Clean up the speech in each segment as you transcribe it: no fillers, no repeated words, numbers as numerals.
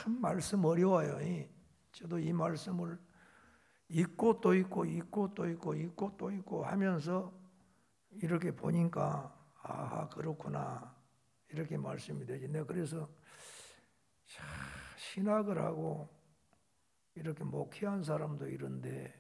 참 말씀 어려워요. 저도 이 말씀을 읽고 또 읽고 읽고 또 읽고 읽고 또 읽고 하면서 이렇게 보니까 아하 그렇구나 이렇게 말씀이 되지. 내가 그래서 신학을 하고 이렇게 목회한 사람도 이런데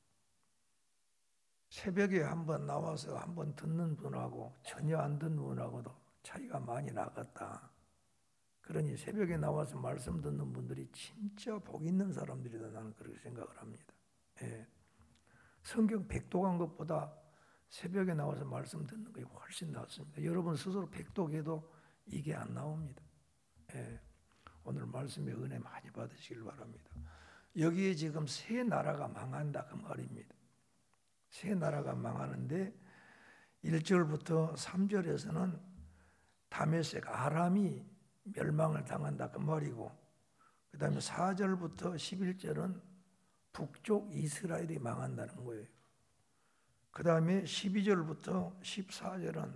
새벽에 한번 나와서 한번 듣는 분하고 전혀 안 듣는 분하고도 차이가 많이 나갔다. 그러니 새벽에 나와서 말씀 듣는 분들이 진짜 복 있는 사람들이다, 나는 그렇게 생각을 합니다. 예. 성경 백독한 것보다 새벽에 나와서 말씀 듣는 게 훨씬 낫습니다. 여러분 스스로 백독해도 이게 안 나옵니다. 예. 오늘 말씀의 은혜 많이 받으시길 바랍니다. 여기에 지금 세 나라가 망한다 그 말입니다. 세 나라가 망하는데 1절부터 3절에서는 다메섹 아람이 멸망을 당한다 그 말이고, 그 다음에 4절부터 11절은 북쪽 이스라엘이 망한다는 거예요. 그 다음에 12절부터 14절은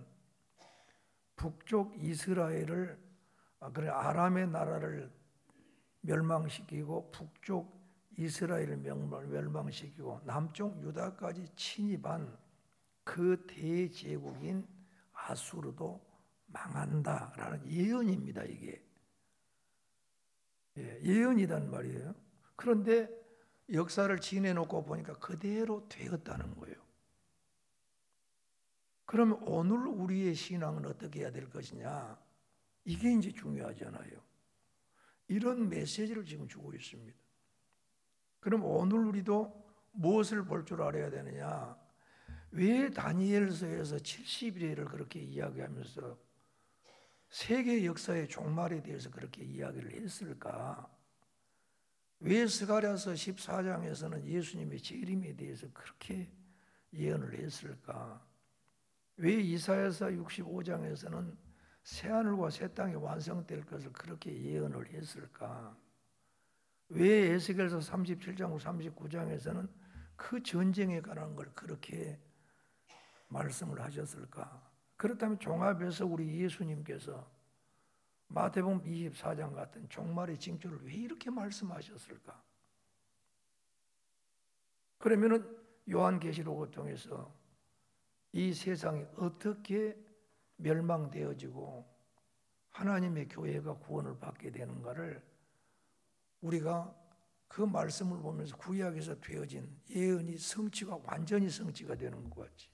북쪽 이스라엘을 아람의 나라를 멸망시키고 북쪽 이스라엘을 멸망시키고 남쪽 유다까지 침입한 그 대제국인 아수르도 망한다라는 예언입니다. 이게 예언이란 말이에요. 그런데 역사를 지내놓고 보니까 그대로 되었다는 거예요. 그러면 오늘 우리의 신앙은 어떻게 해야 될 것이냐, 이게 이제 중요하잖아요. 이런 메시지를 지금 주고 있습니다. 그럼 오늘 우리도 무엇을 볼 줄 알아야 되느냐? 왜 다니엘서에서 70일을 그렇게 이야기하면서 세계 역사의 종말에 대해서 그렇게 이야기를 했을까? 왜 스가랴서 14장에서는 예수님의 재림에 대해서 그렇게 예언을 했을까? 왜 이사야서 65장에서는 새하늘과 새 땅이 완성될 것을 그렇게 예언을 했을까? 왜 에스겔서 37장 39장에서는 그 전쟁에 관한 걸 그렇게 말씀을 하셨을까? 그렇다면 종합해서 우리 예수님께서 마태복음 24장 같은 종말의 징조를 왜 이렇게 말씀하셨을까? 그러면은 요한계시록을 통해서 이 세상이 어떻게 멸망되어지고 하나님의 교회가 구원을 받게 되는가를 우리가 그 말씀을 보면서 구약에서 되어진 예언이 성취가 완전히 성취가 되는 것 같지.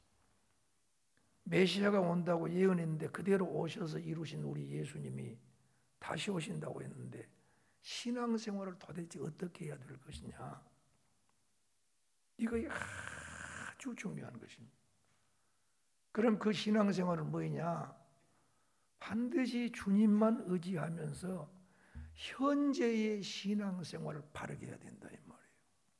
메시아가 온다고 예언했는데 그대로 오셔서 이루신 우리 예수님이 다시 오신다고 했는데 신앙생활을 도대체 어떻게 해야 될 것이냐, 이거 아주 중요한 것입니다. 그럼 그 신앙생활은 뭐냐? 반드시 주님만 의지하면서 현재의 신앙생활을 바르게 해야 된다 이 말이에요.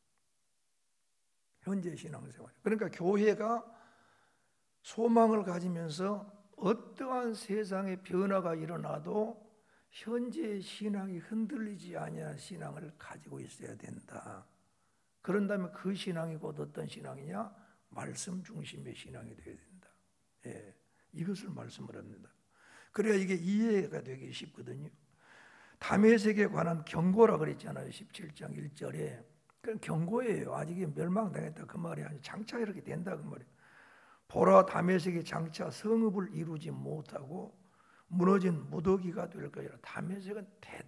현재 신앙생활. 그러니까 교회가 소망을 가지면서 어떠한 세상의 변화가 일어나도 현재의 신앙이 흔들리지 아니한 신앙을 가지고 있어야 된다. 그런다면 그 신앙이 곧 어떤 신앙이냐? 말씀 중심의 신앙이 되어야 된다. 예, 이것을 말씀을 합니다. 그래야 이게 이해가 되기 쉽거든요. 다메섹에 관한 경고라 그랬잖아요. 17장 1절에. 그건 경고예요. 아직 멸망당했다 그 말이 아니라 장차 이렇게 된다 그 말이에요. 보라 다메섹이 장차 성읍을 이루지 못하고 무너진 무더기가 될 것이라. 다메섹은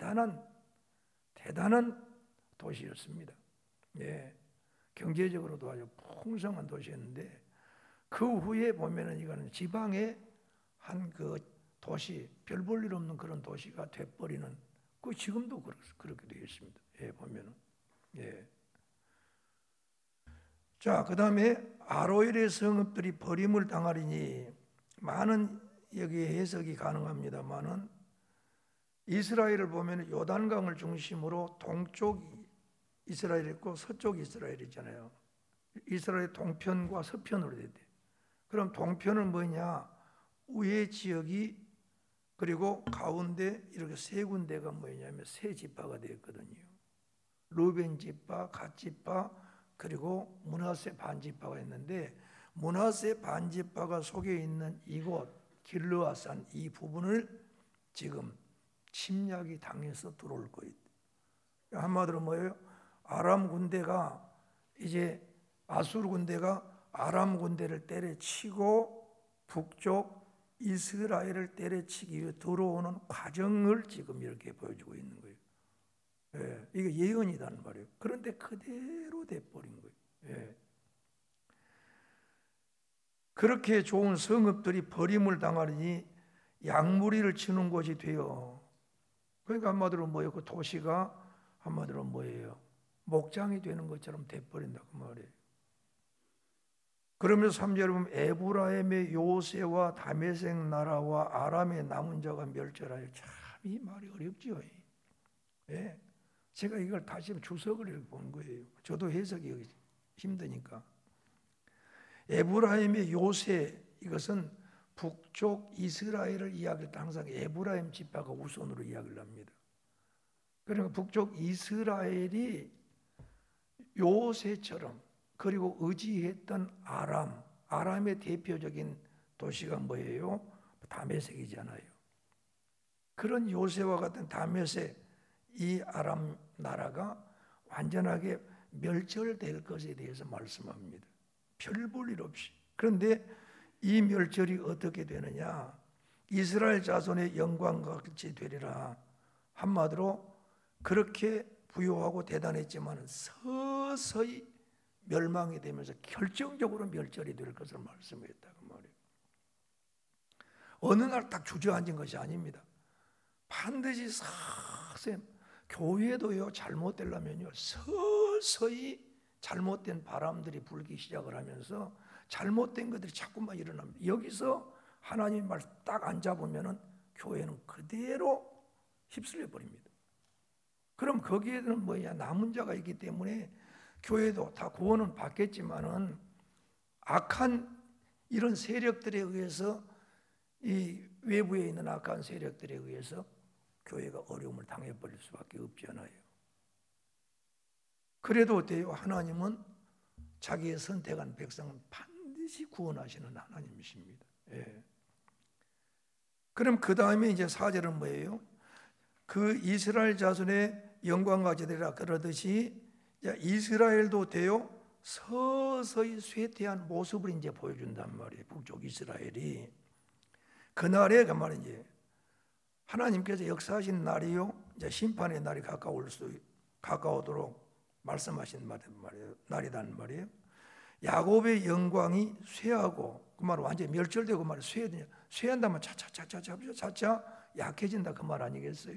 대단한 도시였습니다. 예, 경제적으로도 아주 풍성한 도시였는데 그 후에 보면은 이거는 지방의 한 그 도시, 별 볼 일 없는 그런 도시가 돼버리는, 그 지금도 그렇게 되어 있습니다. 예, 보면은. 예. 자, 그 다음에 아로엘의 성읍들이 버림을 당하리니, 많은 여기에 해석이 가능합니다만은 이스라엘을 보면 요단강을 중심으로 동쪽 이스라엘이 있고 서쪽 이스라엘이 있잖아요. 이스라엘 동편과 서편으로 돼요. 그럼 동편은 뭐냐? 우회 지역이, 그리고 가운데 이렇게 세 군데가 뭐냐면 세 지파가 되었거든요. 루벤 지파, 갓 지파, 그리고 므낫세 반 지파가 있는데, 므낫세 반 지파가 속에 있는 이곳 길르앗산 이 부분을 지금 침략이 당해서 들어올 거예요. 한마디로 뭐예요? 아람 군대가 이제 아수르 군대가 아람 군대를 때려치고 북쪽 이스라엘을 때려치기 위해 들어오는 과정을 지금 이렇게 보여주고 있는 거예요. 예, 이게 예언이란 말이에요. 그런데 그대로 돼버린 거예요. 예. 그렇게 좋은 성읍들이 버림을 당하니 양무리를 치는 곳이 돼요. 그러니까 한마디로 뭐예요? 그 도시가 한마디로 뭐예요? 목장이 되는 것처럼 돼버린다 그 말이에요. 그러면서 3절에 보면 에브라임의 요새와 다메섹 나라와 아람의 남은 자가 멸절하여. 참 이 말이 어렵지요. 예. 제가 이걸 다시 주석을 이렇게 본 거예요. 저도 해석이 힘드니까. 에브라임의 요새, 이것은 북쪽 이스라엘을 이야기할 때 항상 에브라임 지파가 우선으로 이야기를 합니다. 그러니까 북쪽 이스라엘이 요새처럼, 그리고 의지했던 아람의 대표적인 도시가 뭐예요? 다메섹이잖아요. 그런 요새와 같은 다메섹, 이 아람 나라가 완전하게 멸절될 것에 대해서 말씀합니다. 별 볼 일 없이. 그런데 이 멸절이 어떻게 되느냐? 이스라엘 자손의 영광과 같이 되리라. 한마디로 그렇게 부유하고 대단했지만 서서히 멸망이 되면서 결정적으로 멸절이 될 것을 말씀했다고 말이에요. 어느 날 딱 주저앉은 것이 아닙니다. 반드시 서서히, 교회도요, 잘못되려면요 서서히 잘못된 바람들이 불기 시작을 하면서 잘못된 것들이 자꾸만 일어납니다. 여기서 하나님 말 딱 앉아보면은 교회는 그대로 휩쓸려 버립니다. 그럼 거기에는 뭐야? 남은 자가 있기 때문에 교회도 다 구원은 받겠지만은 악한 이런 세력들에 의해서, 이 외부에 있는 악한 세력들에 의해서 교회가 어려움을 당해버릴 수밖에 없잖아요. 그래도 어때요? 하나님은 자기의 선택한 백성은 반드시 구원하시는 하나님이십니다. 예. 그럼 그 다음에 이제 4절은 뭐예요? 그 이스라엘 자손의 영광과 되리라 그러듯이 이스라엘도 돼요 서서히 쇠퇴한 모습을 이제 보여준단 말이에요. 북쪽 이스라엘이. 그날에 그 말이지 하나님께서 역사하신 날이요, 이제 심판의 날이 가까우도록 말씀하신 날이란 말이에요. 야곱의 영광이 쇠하고, 그 말은 완전히 멸절되고 말이에요. 쇠한다면 차차 약해진다 그 말 아니겠어요?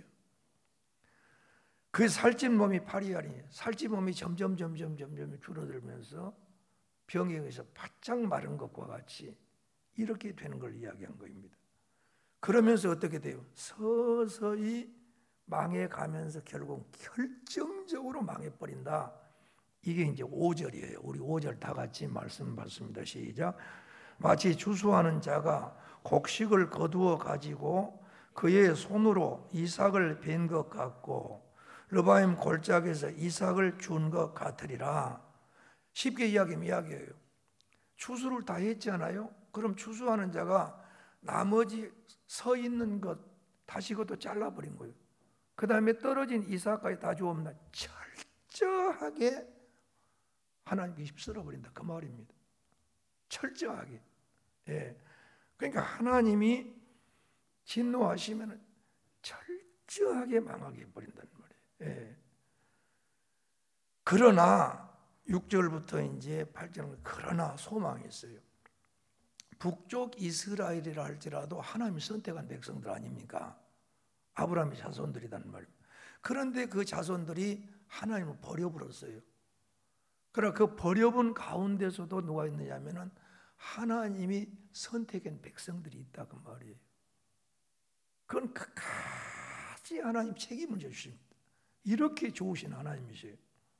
그 살찐 몸이 파리하니, 살찐 몸이 점점 줄어들면서 병에 의해서 바짝 마른 것과 같이 이렇게 되는 걸 이야기한 겁니다. 그러면서 어떻게 돼요? 서서히 망해가면서 결국 결정적으로 망해버린다. 이게 이제 5절이에요. 우리 5절 다 같이 말씀 받습니다. 시작. 마치 주수하는 자가 곡식을 거두어 가지고 그의 손으로 이삭을 벤 것 같고 르바임 골짜기에서 이삭을 준 것 같으리라. 쉽게 이야기하면 이야기해요. 추수를 다 했잖아요. 그럼 추수하는 자가 나머지 서 있는 것 다시 그것도 잘라버린 거예요. 그 다음에 떨어진 이삭까지 다 주었나 철저하게 하나님께 휩쓸어버린다 그 말입니다. 철저하게. 예. 그러니까 하나님이 진노하시면 철저하게 망하게 해버린다는 말이에요. 예. 그러나 6절부터 이제 8절은 그러나 소망이 있어요. 북쪽 이스라엘이라 할지라도 하나님이 선택한 백성들 아닙니까? 아브라함의 자손들이란 말입니다. 그런데 그 자손들이 하나님을 버려버렸어요. 그러나 그 버려본 가운데서도 누가 있느냐면은 하나님이 선택한 백성들이 있다 그 말이에요. 그건 끝까지 하나님 책임을 져주십니다. 이렇게 좋으신 하나님이세요.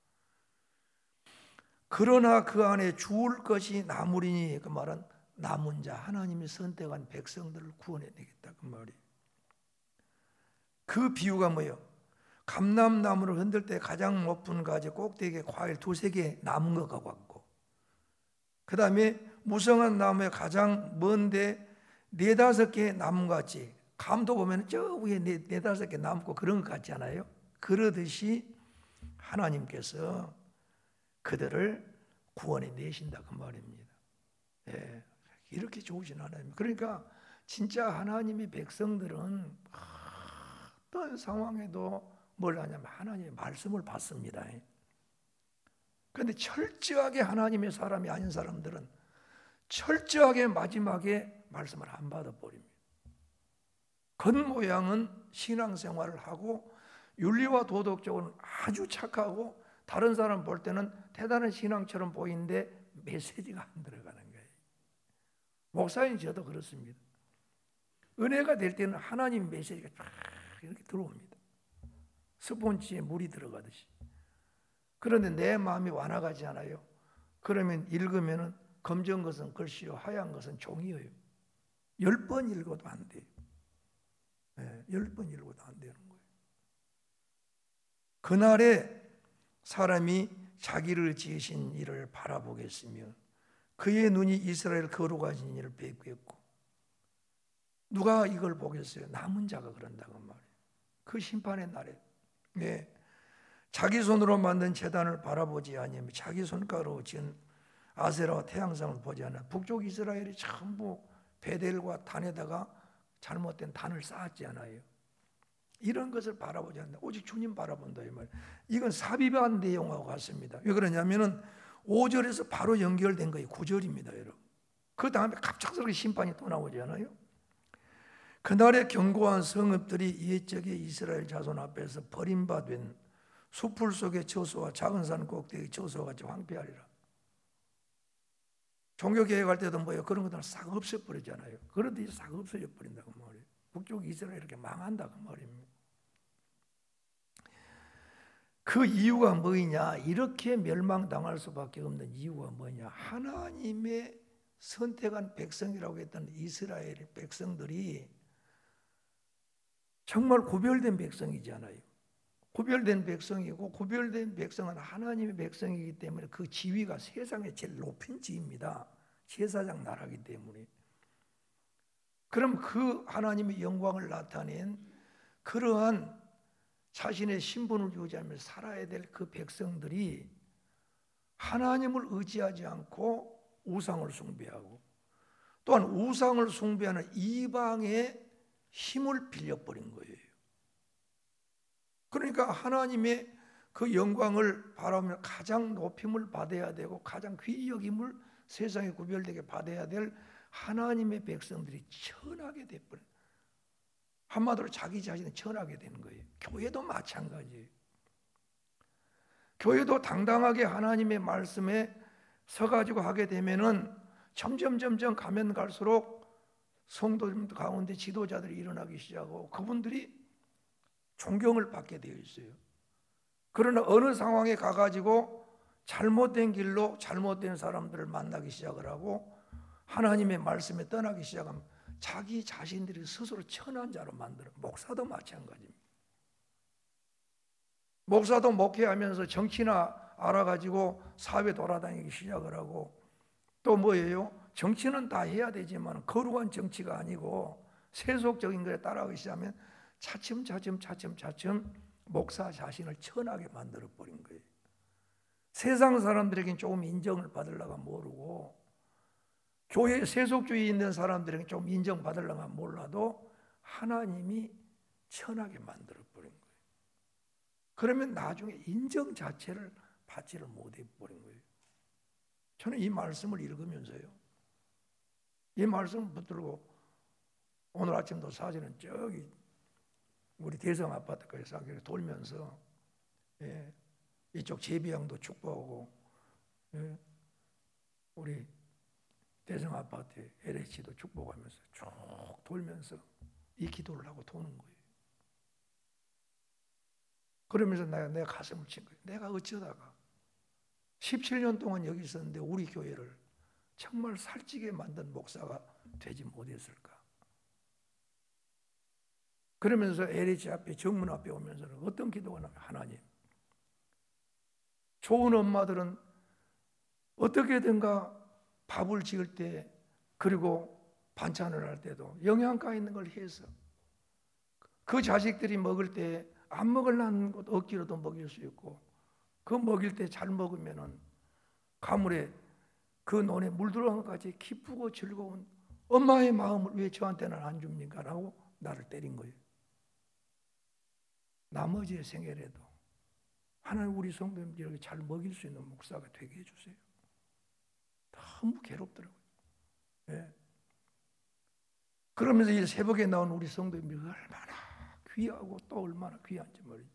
그러나 그 안에 주울 것이 남으리니, 그 말은 남은 자, 하나님이 선택한 백성들을 구원해내겠다 그 말이에요. 그 비유가 뭐예요? 감람나무를 흔들 때 가장 높은 가지 꼭대기에 과일 2-3개 남은 것 같고, 그 다음에 무성한 나무에 가장 먼데 4-5개 나무 같이, 감도 보면 저 위에 4-5개 남고 그런 것 같지 않아요? 그러듯이 하나님께서 그들을 구원해 내신다 그 말입니다. 예, 이렇게 좋으신 하나님. 그러니까 진짜 하나님의 백성들은 어떤 상황에도 뭘 하냐면 하나님의 말씀을 받습니다. 그런데 철저하게 하나님의 사람이 아닌 사람들은 철저하게 마지막에 말씀을 안 받아버립니다. 겉모양은 신앙생활을 하고 윤리와 도덕적으로는 아주 착하고 다른 사람 볼 때는 대단한 신앙처럼 보이는데 메시지가 안 들어가는 거예요. 목사님 저도 그렇습니다. 은혜가 될 때는 하나님 메시지가 쫙 이렇게 들어옵니다. 스폰지에 물이 들어가듯이. 그런데 내 마음이 완화가지 않아요. 그러면 읽으면은 검정 것은 글씨요 하얀 것은 종이에요. 10번 읽어도 안 돼요. 10번 읽어도 안 되는 거예요. 그날에 사람이 자기를 지으신 이를 바라보겠으며 그의 눈이 이스라엘 거룩하신 이를 뵙겠고 누가 이걸 보겠어요? 남은 자가 그런다고 말이에요. 그 심판의 날에 자기 손으로 만든 제단을 바라보지 아니하며 자기 손가락으로 지은 아세라와 태양상을 보지 않아. 북쪽 이스라엘이 전부 베델과 단에다가 잘못된 단을 쌓았지 않아요. 이런 것을 바라보지 않는다. 오직 주님 바라본다 이 말. 이건 삽입한 내용하고 같습니다. 왜 그러냐면은 5절에서 바로 연결된 거예요. 9절입니다, 여러분. 그 다음에 갑작스럽게 심판이 또 나오잖아요. 그날의 견고한 성읍들이 옛적의 이스라엘 자손 앞에서 버림받은 수풀 속의 저수와 작은 산 꼭대기 저수와 같이 황폐하리라. 종교개혁할 때도 뭐예요? 그런 것들은 싹 없애버리잖아요. 그런데 싹 없어져 버린다고 말이에요. 북쪽 이스라엘 이렇게 망한다고 말입니다. 그 이유가 뭐냐? 이렇게 멸망당할 수밖에 없는 이유가 뭐냐? 하나님의 선택한 백성이라고 했던 이스라엘 백성들이 정말 구별된 백성이잖아요. 구별된 백성이고 구별된 백성은 하나님의 백성이기 때문에 그 지위가 세상에 제일 높은 지위입니다. 제사장 나라이기 때문에. 그럼 그 하나님의 영광을 나타낸 그러한 자신의 신분을 유지하며 살아야 될 그 백성들이 하나님을 의지하지 않고 우상을 숭배하고 또한 우상을 숭배하는 이방의 힘을 빌려버린 거예요. 그러니까 하나님의 그 영광을 바라보며 가장 높임을 받아야 되고 가장 귀히 여김을 세상에 구별되게 받아야 될 하나님의 백성들이 천하게 돼버린, 한마디로 자기 자신은 천하게 되는 거예요. 교회도 마찬가지예요. 교회도 당당하게 하나님의 말씀에 서가지고 하게 되면은 점점 가면 갈수록 성도 가운데 지도자들이 일어나기 시작하고 그분들이 존경을 받게 되어 있어요. 그러나 어느 상황에 가가지고 잘못된 길로 잘못된 사람들을 만나기 시작을 하고 하나님의 말씀에 떠나기 시작하면 자기 자신들이 스스로 천한 자로 만들어. 목사도 마찬가지입니다. 목사도 목회하면서 정치나 알아가지고 사회 돌아다니기 시작을 하고 또 뭐예요? 정치는 다 해야 되지만 거룩한 정치가 아니고 세속적인 것에 따라가기 시작하면 차츰 목사 자신을 천하게 만들어버린 거예요. 세상 사람들에게는 조금 인정을 받으려고 모르고 교회 세속주의 있는 사람들에게 좀 인정받으려고 몰라도 하나님이 천하게 만들어버린 거예요. 그러면 나중에 인정 자체를 받지를 못해버린 거예요. 저는 이 말씀을 읽으면서요, 이 말씀을 붙들고 오늘 아침도 사실은 저기 우리 대성 아파트까지 돌면서 이쪽 제비양도 축복하고 우리 대성 아파트 LH도 축복하면서 쭉 돌면서 이 기도를 하고 도는 거예요. 그러면서 내가 가슴을 친 거예요. 내가 어쩌다가 17년 동안 여기 있었는데 우리 교회를 정말 살찌게 만든 목사가 되지 못했을까? 그러면서 LH 앞에 정문 앞에 오면서는 어떤 기도가 나면 하나님, 좋은 엄마들은 어떻게든가 밥을 지을 때 그리고 반찬을 할 때도 영양가 있는 걸 해서 그 자식들이 먹을 때 안 먹으려는 것 억지로도 먹일 수 있고 그 먹일 때 잘 먹으면은 가물에 그 논에 물 들어간 것까지 기쁘고 즐거운 엄마의 마음을 왜 저한테는 안 줍니까? 라고 나를 때린 거예요. 나머지의 생애라도 하나님 우리 성도님들에게 잘 먹일 수 있는 목사가 되게 해주세요. 너무 괴롭더라고요. 예. 그러면서 이 새벽에 나온 우리 성도님들이 얼마나 귀하고 또 얼마나 귀한지 말이죠.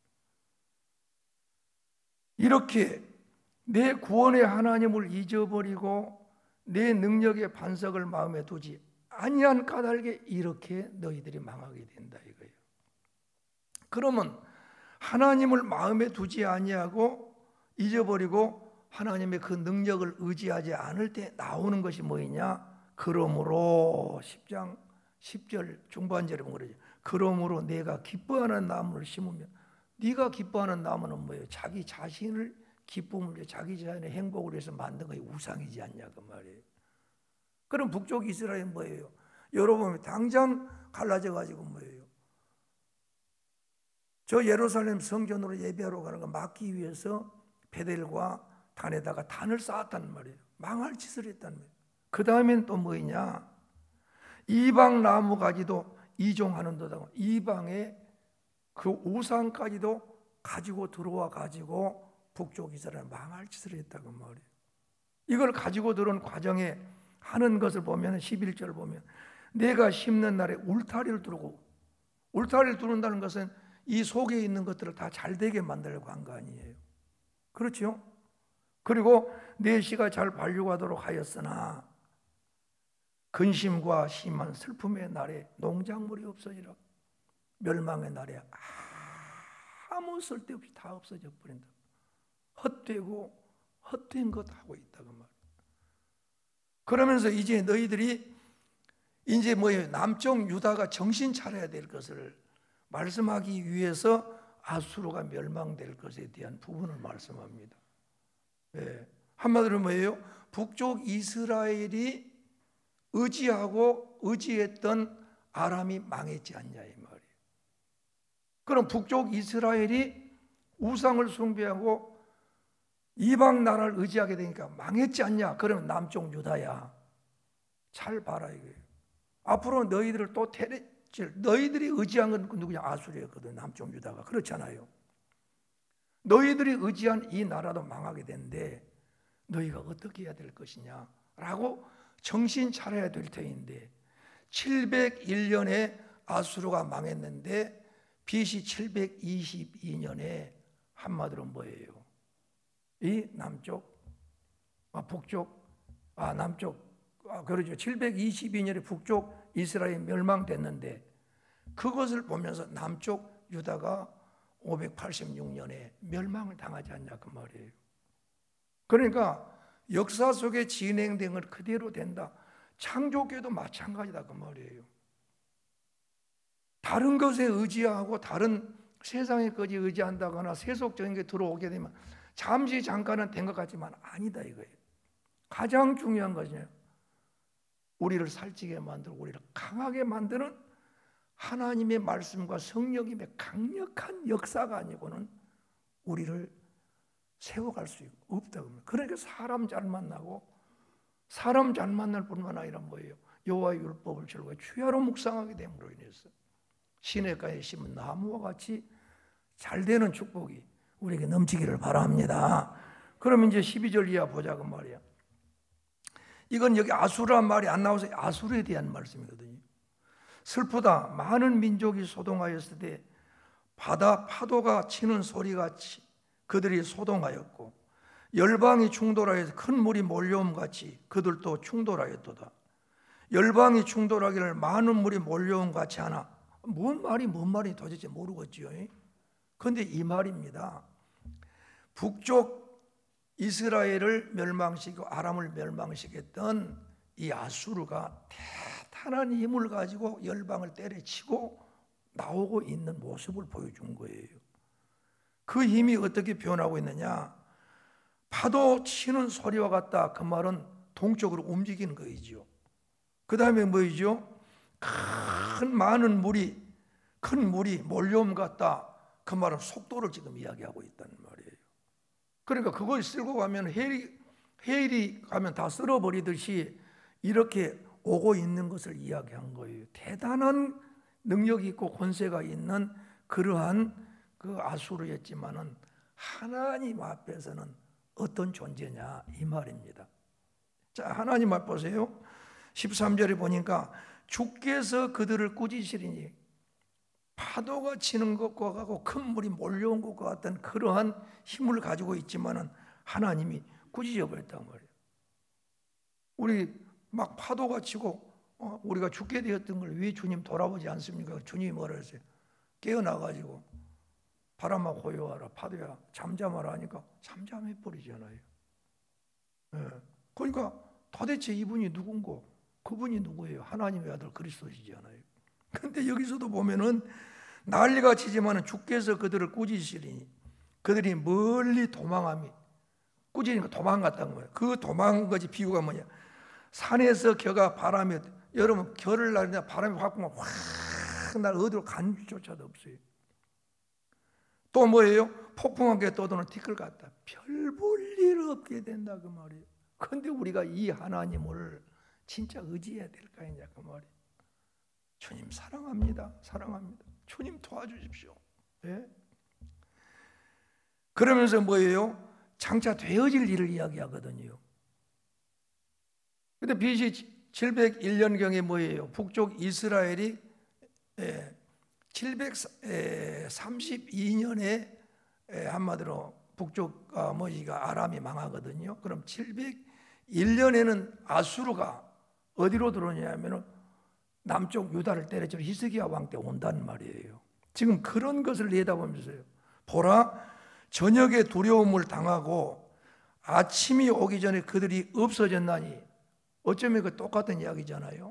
이렇게 내 구원의 하나님을 잊어버리고 내 능력의 반석을 마음에 두지 아니한 까닭에 이렇게 너희들이 망하게 된다 이거예요. 그러면 하나님을 마음에 두지 아니하고 잊어버리고 하나님의 그 능력을 의지하지 않을 때 나오는 것이 뭐냐? 그러므로 10장 10절 중반절에 보면 그러죠. 그러므로 내가 기뻐하는 나무를 심으면, 네가 기뻐하는 나무는 뭐예요? 자기 자신을 기쁨을 위해 자기 자신의 행복을 위해서 만든 것이 우상이지 않냐 그 말이에요. 그럼 북쪽 이스라엘 뭐예요? 여러분 당장 갈라져 가지고 뭐예요? 저 예루살렘 성전으로 예배하러 가는 거 막기 위해서 베델과 단에다가 단을 쌓았단 말이에요. 망할 짓을 했단 말이에요. 그 다음엔 또 뭐냐? 이방 나무 가지도 이종하는도다. 이방의 그 우상까지도 가지고 들어와 가지고 북쪽 이스라엘 망할 짓을 했다고 말이에요. 이걸 가지고 들어온 과정에 하는 것을 보면 11절 보면 내가 심는 날에 울타리를 두르고, 울타리를 두른다는 것은 이 속에 있는 것들을 다 잘되게 만들려고 한 거 아니에요. 그렇죠? 그리고 내 씨가 잘 발육하도록 하였으나 근심과 심한 슬픔의 날에 농작물이 없어지라. 멸망의 날에 아무 쓸데없이 다 없어져 버린다. 헛되고 헛된 것 하고 있다고 말이에요. 그러면서 이제 너희들이 이제 뭐예요? 남쪽 유다가 정신 차려야 될 것을 말씀하기 위해서 아수르가 멸망될 것에 대한 부분을 말씀합니다. 네. 한마디로 뭐예요? 북쪽 이스라엘이 의지했던 아람이 망했지 않냐 이 말이에요. 그럼 북쪽 이스라엘이 우상을 숭배하고 이방 나라를 의지하게 되니까 망했지 않냐? 그러면 남쪽 유다야, 잘 봐라 이거예요. 앞으로 너희들을 또 너희들이 의지한 건 누구냐? 아수르였거든. 남쪽 유다가. 그렇잖아요. 너희들이 의지한 이 나라도 망하게 되는데 너희가 어떻게 해야 될 것이냐 라고 정신 차려야 될 터인데 701년에 아수르가 망했는데 BC 722년에 한마디로 뭐예요? 이 남쪽, 그러죠. 722년에 북쪽 이스라엘이 멸망됐는데 그것을 보면서 남쪽 유다가 586년에 멸망을 당하지 않냐 그 말이에요. 그러니까 역사 속에 진행된 걸 그대로 된다. 창조교도 마찬가지다 그 말이에요. 다른 것에 의지하고 다른 세상의 것에 의지한다거나 세속적인 게 들어오게 되면 잠시 잠깐은 된 것 같지만 아니다 이거예요. 가장 중요한 것은 우리를 살찌게 만들고 우리를 강하게 만드는 하나님의 말씀과 성령님의 강력한 역사가 아니고는 우리를 세워갈 수 없다고 합니다. 그러니까 사람 잘 만나고 사람 잘 만날 뿐만 아니라 뭐예요? 여호와의 율법을 즐거이 주야로 묵상하게 됨으로 인해서 시냇가에 심은 나무와 같이 잘 되는 축복이 우리에게 넘치기를 바랍니다. 그럼 이제 12절 이하 보자고 말이야. 이건 여기 아수르란 말이 안 나와서 아수르에 대한 말씀이거든요. 슬프다. 많은 민족이 소동하였을 때 바다 파도가 치는 소리같이 그들이 소동하였고 열방이 충돌하여서 큰 물이 몰려옴 같이 그들도 충돌하였도다. 열방이 충돌하기를 많은 물이 몰려옴 같이 하나. 뭔 말이 도대체 모르겠지요. 그런데 이 말입니다. 북쪽 이스라엘을 멸망시키고 아람을 멸망시켰던 이 아수르가 대단한 힘을 가지고 열방을 때려치고 나오고 있는 모습을 보여준 거예요. 그 힘이 어떻게 표현하고 있느냐? 파도 치는 소리와 같다. 그 말은 동쪽으로 움직이는 거이죠. 그 다음에 뭐이죠? 큰 물이 몰려옴 같다. 그 말은 속도를 지금 이야기하고 있다는 말이에요. 그러니까 그걸 쓸고 가면 헤일이 가면 다 쓸어버리듯이 이렇게 오고 있는 것을 이야기한 거예요. 대단한 능력이 있고 권세가 있는 그러한 그 아수르였지만은 하나님 앞에서는 어떤 존재냐 이 말입니다. 자, 하나님 앞 보세요. 13절에 보니까 주께서 그들을 꾸짖으시리니 파도가 치는 것과 같고 큰 물이 몰려온 것과 같은 그러한 힘을 가지고 있지만은 하나님이 꾸짖어 버렸단 말이에요. 우리 막 파도가 치고 우리가 죽게 되었던 걸 왜 주님 돌아보지 않습니까? 주님이 뭐라 했어요? 깨어나가지고 바람아 고요하라, 파도야 잠잠하라 하니까 잠잠해 버리잖아요. 네. 그러니까 도대체 이분이 누군고? 그분이 누구예요? 하나님의 아들 그리스도시잖아요. 근데 여기서도 보면은 난리가 치지만은 주께서 그들을 꾸짖으시리니 그들이 멀리 도망함이, 꾸짖으니까 도망갔다는 거예요. 그 도망한 것이 비유가 뭐냐? 산에서 겨가 바람에, 여러분 겨울날이나 바람이 확 불면 확날 어디로 간 조차도 없어요. 또 뭐예요? 폭풍하게 떠도는 티끌 같다. 별 볼 일 없게 된다 그 말이에요. 그런데 우리가 이 하나님을 진짜 의지해야 될 거 아니냐 그 말이에요. 주님 사랑합니다. 사랑합니다. 주님 도와주십시오. 네? 그러면서 뭐예요? 장차 되어질 일을 이야기하거든요. 근데 BC 701년경에 뭐예요? 북쪽 이스라엘이 732년에 한마디로 북쪽 뭐지가 아람이 망하거든요. 그럼 701년에는 아수르가 어디로 들어오냐면은 남쪽 유다를 때려쳐 히스기야 왕 때 온다는 말이에요. 지금 그런 것을 내다보면서요. 보라, 저녁에 두려움을 당하고 아침이 오기 전에 그들이 없어졌나니, 어쩌면 그 똑같은 이야기잖아요.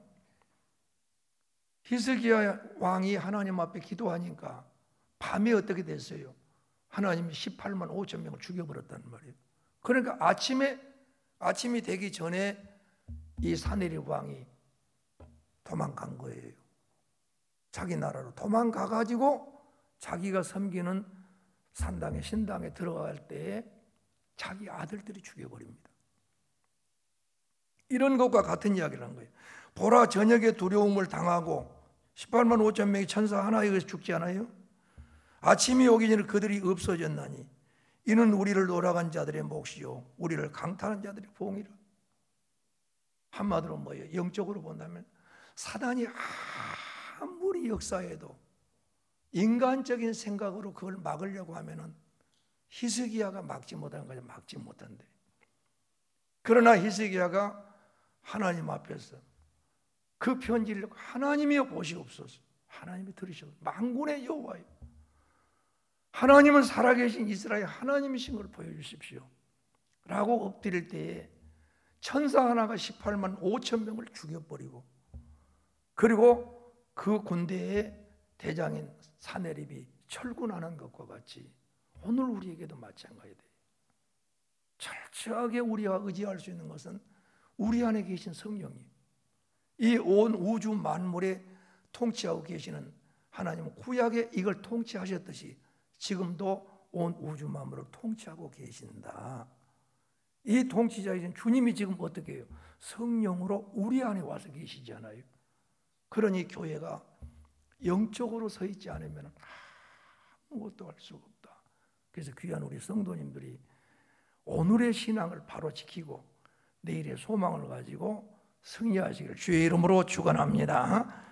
히스기야 왕이 하나님 앞에 기도하니까 밤에 어떻게 됐어요? 하나님이 18만 5천 명을 죽여버렸다는 말이에요. 그러니까 아침이 되기 전에 이 사내립 왕이 도망간 거예요. 자기 나라로 도망가가지고 자기가 섬기는 산당에 신당에 들어갈 때에 자기 아들들이 죽여버립니다. 이런 것과 같은 이야기를 한 거예요. 보라, 저녁에 두려움을 당하고 18만 5천 명의 천사 하나에 의해서 죽지 않아요? 아침이 오기 전에 그들이 없어졌나니 이는 우리를 놀아간 자들의 몫이요 우리를 강탈한 자들의 봉이라. 한마디로 뭐예요? 영적으로 본다면 사단이 아무리 역사해도 인간적인 생각으로 그걸 막으려고 하면은 히스기야가 막지 못하는 거죠. 막지 못한대. 그러나 히스기야가 하나님 앞에서 그 편지를 하나님이여 보시옵소서. 하나님이 들으셔서 만군의 여호와여, 하나님은 살아계신 이스라엘 하나님이신 걸 보여주십시오 라고 엎드릴 때에 천사 하나가 18만 5천 명을 죽여버리고, 그리고 그 군대의 대장인 사내립이 철군하는 것과 같이 오늘 우리에게도 마찬가지예요. 철저하게 우리가 의지할 수 있는 것은 우리 안에 계신 성령이에요. 이 온 우주 만물에 통치하고 계시는 하나님은 구약에 이걸 통치하셨듯이 지금도 온 우주 만물을 통치하고 계신다. 이 통치자이신 주님이 지금 어떻게 해요? 성령으로 우리 안에 와서 계시잖아요. 그러니 교회가 영적으로 서 있지 않으면 아무것도 할 수가 없다. 그래서 귀한 우리 성도님들이 오늘의 신앙을 바로 지키고 내일의 소망을 가지고 승리하시기를 주의 이름으로 축원합니다.